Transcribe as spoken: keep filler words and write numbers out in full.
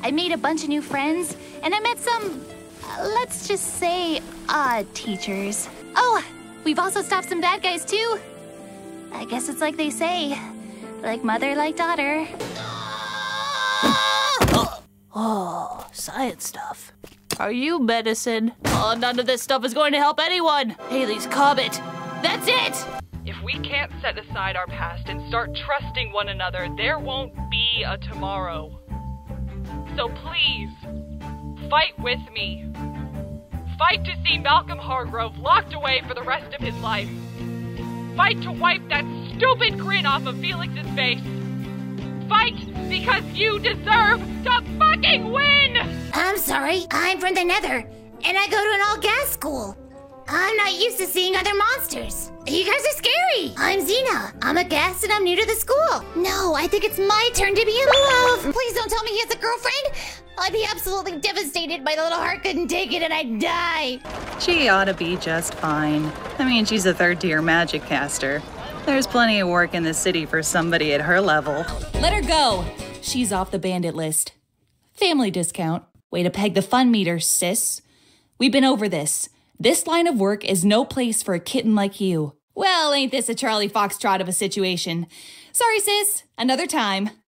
I made a bunch of new friends, and I met some, uh, let's just say, odd teachers. Oh, we've also stopped some bad guys, too. I guess it's like they say, like mother, like daughter. Oh, science stuff. Are you medicine? Oh, none of this stuff is going to help anyone. Halley's Comet. That's it! If we can't set aside our past and start trusting one another, there won't be a tomorrow. So please, fight with me. Fight to see Malcolm Hargrove locked away for the rest of his life. Fight to wipe that stupid grin off of Felix's face. Fight because you deserve to fucking win! I'm sorry, I'm from the Nether, and I go to an all-gas school. I'm not used to seeing other monsters. You guys are scary. I'm Xena. I'm a guest and I'm new to the school. No, I think it's my turn to be in love. Please don't tell me he has a girlfriend. I'd be absolutely devastated. My little heart couldn't take it and I'd die. She ought to be just fine. I mean, she's a third-tier magic caster. There's plenty of work in the city for somebody at her level. Let her go. She's off the bandit list. Family discount. Way to peg the fun meter, sis. We've been over this. This line of work is no place for a kitten like you. Well, ain't this a Charlie Foxtrot of a situation? Sorry, sis. Another time.